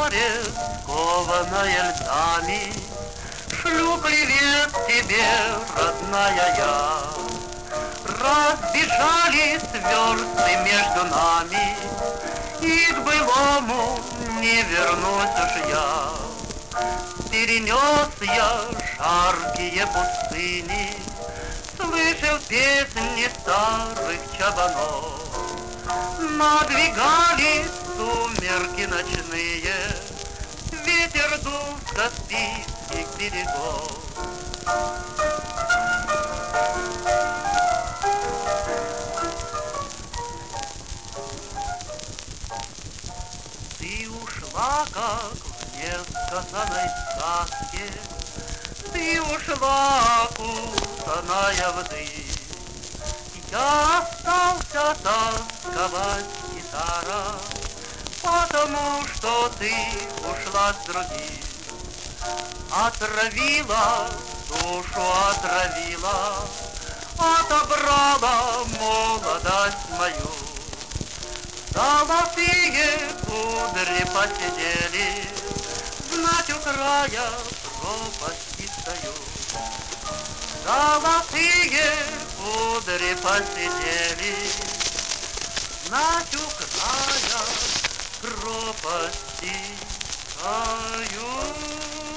море, скованное льдами, шлю привет тебе, родная я. Разбежались версты между нами, и к былому не вернусь уж я. Перенес я жаркие пустыни, слышал песни старых чабанов. Надвигались сумерки ночные, ветер дул с Каспийских берегов. Ты ушла, как в несказанной сказке, ты ушла, кутаная в дым. Я остался тосковать, гитара, потому что ты ушла с другим. Отравила, душу отравила, отобрала молодость мою. Золотые кудри посидели, знать у края пропасти стою. Золотые кудри посидели, знать у края пропасти стою.